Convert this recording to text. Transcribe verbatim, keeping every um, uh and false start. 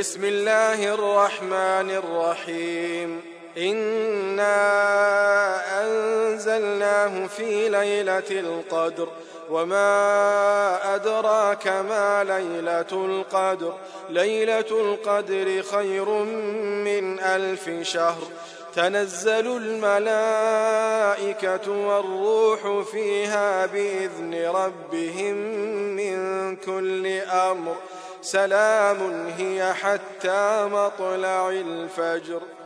بسم الله الرحمن الرحيم إنا أنزلناه في ليلة القدر وما أدراك ما ليلة القدر ليلة القدر خير من ألف شهر تنزل الملائكة والروح فيها بإذن ربهم من كل أمر سلام هي حتى مطلع الفجر.